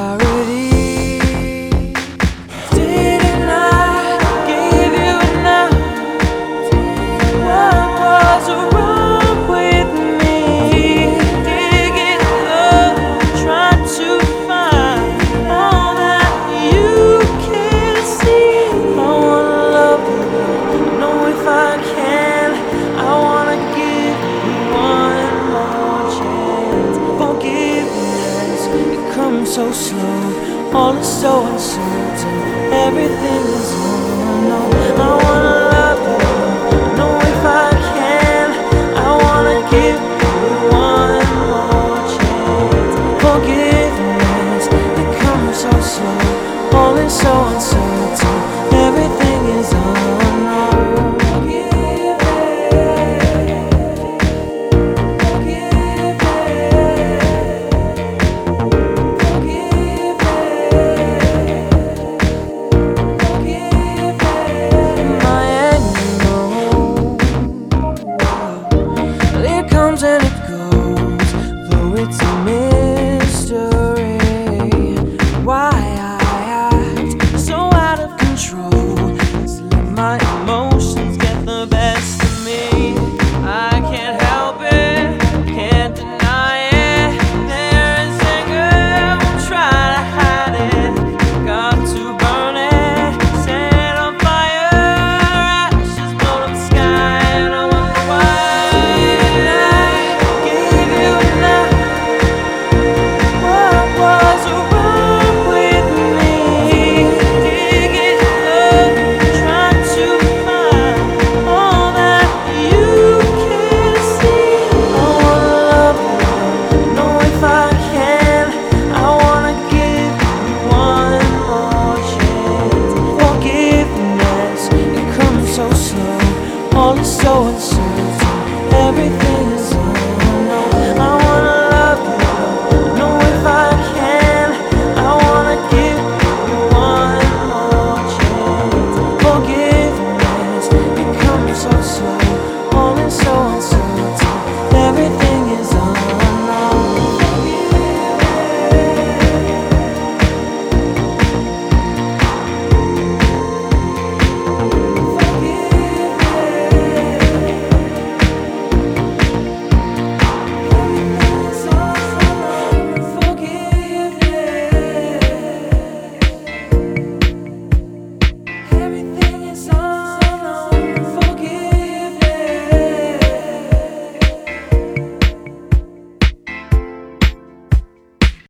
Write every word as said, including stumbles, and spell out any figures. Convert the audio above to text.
priority. Didn't I give you enough? What was wrong with me? Digging up, trying to find all that you can see. I wanna love you, know if I can. I wanna give you one more chance. Forgiveness, it comes so slow. All is so uncertain, everything is unknown. I wanna love you, know if I can. I wanna give you one more chance. Forgiveness, it comes so slow. All is so uncertain.